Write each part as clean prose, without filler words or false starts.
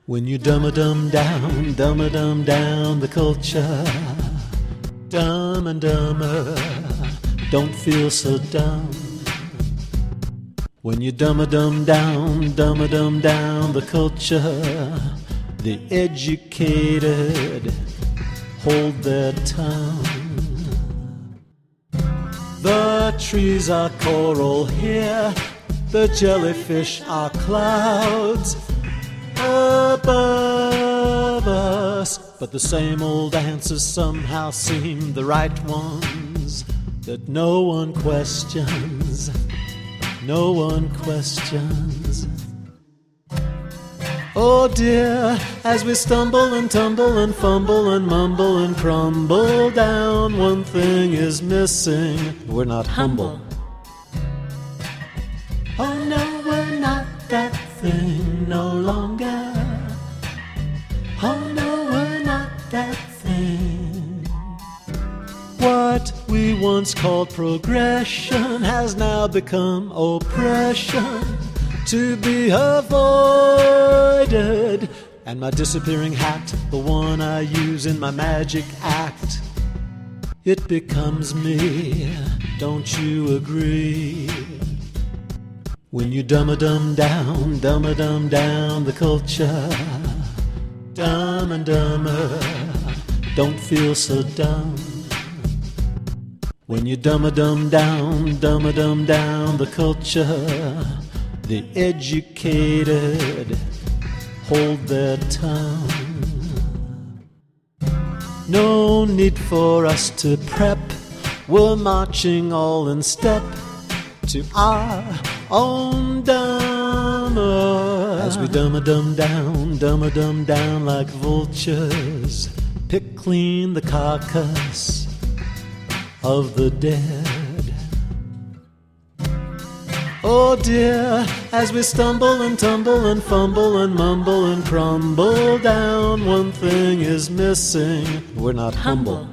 When you dumb-a-dum down the culture, Dumb and Dumber, don't feel so dumb. When you dumb-a-dum down the culture, the educated hold their tongue. The trees are coral here, the jellyfish are clouds above us, but the same old answers somehow seem the right ones that no one questions. No one questions. Oh dear, as we stumble and tumble and fumble and mumble and crumble down, one thing is missing. We're not humble. Oh no, we're not that thing no longer. Oh no, we're not that thing. What we once called progression has now become oppression, to be avoided. And my disappearing hat, the one I use in my magic act, it becomes me, don't you agree? When you dumb-a-dum down the culture, Dumb and Dumber, don't feel so dumb. When you dumb-a-dum down the culture, the educated hold their tongue. No need for us to prep, we're marching all in step to our own dumber. As we dumb-a-dum down like vultures, pick clean the carcass of the dead. Oh dear, as we stumble and tumble and fumble and mumble and crumble down, one thing is missing. We're not humble.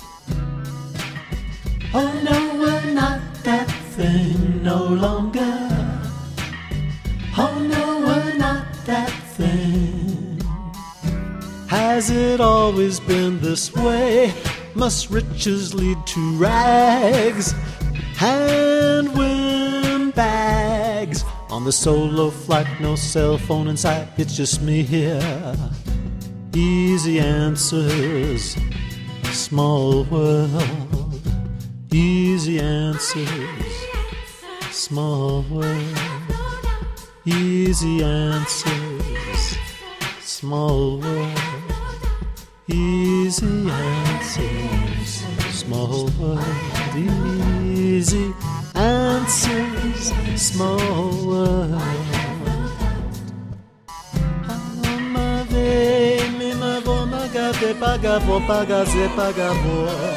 Oh no, we're not that thing no longer. Oh no, we're not that thing. Has it always been this way? Must riches lead to rags and windbags? On the solo flight, no cell phone in sight, it's just me here. Easy answers, small world. Easy answers, small world. Easy answers, small world. Easy answers, small world. Easy answers, small world. Ama ve mi ma vo ma ga de paga vo paga ze paga vo.